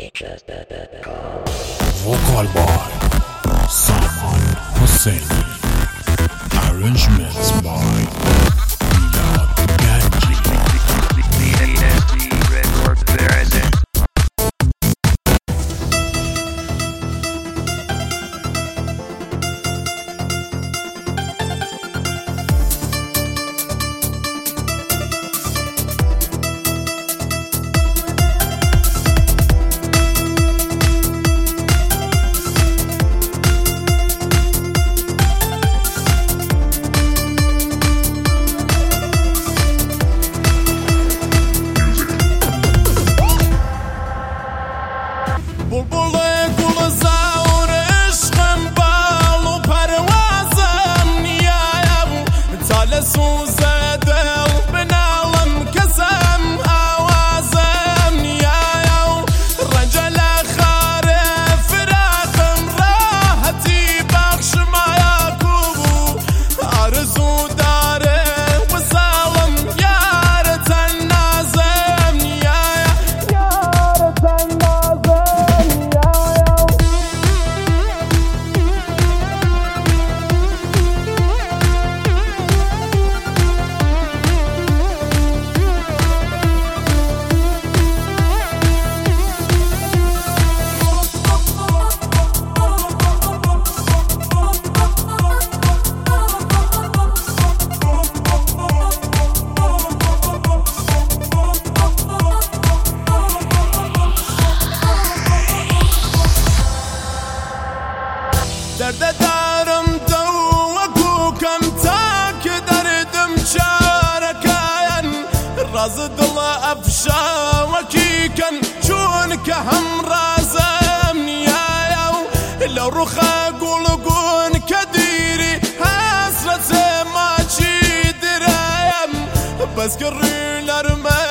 Vocal by Salman Hosseini. Arrangements by Milad Ganji. بلبل گل زار عشقم بال و پروازم نیایم تال سوز دل بنالم کسم آوازم نیایم رنج لخار فراقم راحتی بخش مایا کوبو آرزو داره وصالم یار تنازم نیایم یار تنازم درد دارم دو کم تا که دردم چارکاین راز دل افشا وکی کن چون که هم رازم نیایم لو رخا گلگون که دیری حسرت ما چی درایم بس که رویلرم